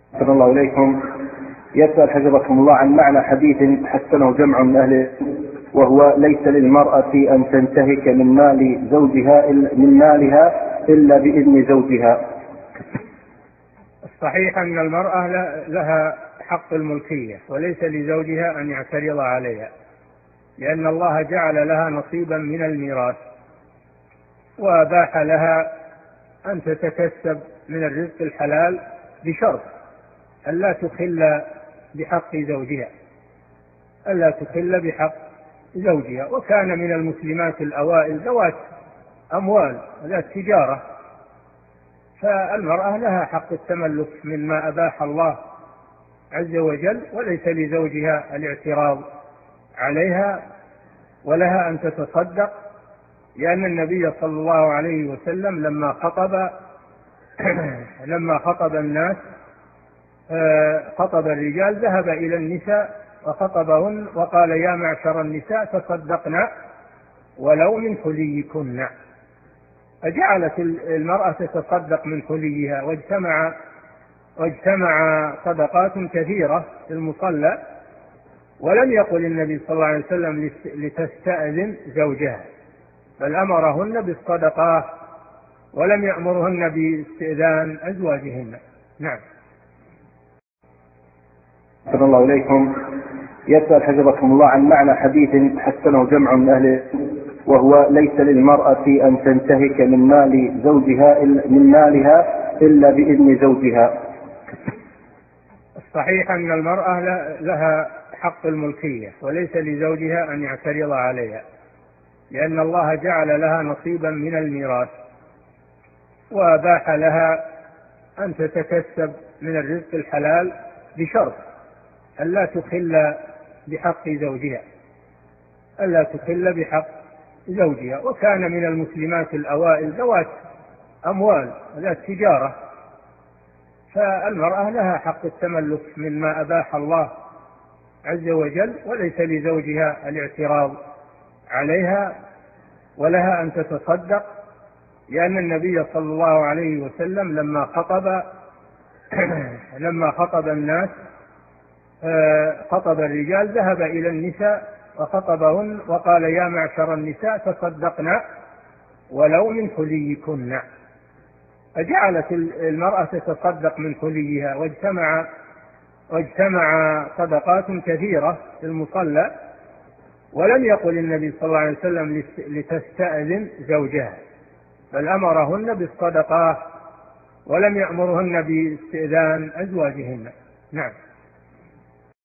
صلى الله إليكم. يسأل حفظكم الله عن معنى حديث حسنه جمع من أهل، وهو: ليس للمرأة أن تنتهك من مالها إلا بإذن زوجها. الصحيح أن المرأة لها حق الملكية، وليس لزوجها أن يعترض عليها، لأن الله جعل لها نصيبا من الميراث، وأباح لها أن تتكسب من الرزق الحلال بشرط ألا تخل بحق زوجها. وكان من المسلمات الأوائل ذوات أموال ذات تجارة، فالمرأة لها حق التملك مما أباح الله عز وجل، وليس لزوجها الاعتراض عليها، ولها أن تتصدق، لأن النبي صلى الله عليه وسلم لما خطب الناس خطب الرجال، ذهب إلى النساء وخطبهن وقال: يا معشر النساء تصدقنا ولو من حليكن. فجعلت المرأة تتصدق من حليها، واجتمع صدقات كثيرة في المصلى، ولم يقل النبي صلى الله عليه وسلم لتستأذن زوجها، بل أمرهن بالصدقات ولم يأمرهن باستئذان أزواجهن. نعم. صلى الله إليكم. يسأل حفظكم الله عن معنى حديث حسنه جمع من أهل، وهو: ليس للمرأة أن تنتهك من مالها إلا بإذن زوجها. الصحيح أن المرأة لها حق الملكية، وليس لزوجها أن يعترض عليها، لأن الله جعل لها نصيبا من الميراث، وأباح لها أن تتكسب من الرزق الحلال بشرط ألا تخل بحق زوجها. وكان من المسلمات الأوائل ذوات أموال ذات تجارة، فالمرأة لها حق التملك مما أباح الله عز وجل، وليس لزوجها الاعتراض عليها، ولها أن تتصدق، لأن النبي صلى الله عليه وسلم لما خطب الناس خطب الرجال، ذهب إلى النساء وخطبهن وقال: يا معشر النساء تصدقنا ولو من حليكن. فجعلت المرأة تتصدق من حليها، واجتمع صدقات كثيرة في المصلى، ولم يقل النبي صلى الله عليه وسلم لتستأذن زوجها، بل أمرهن بالصدقات ولم يأمرهن باستئذان أزواجهن. نعم.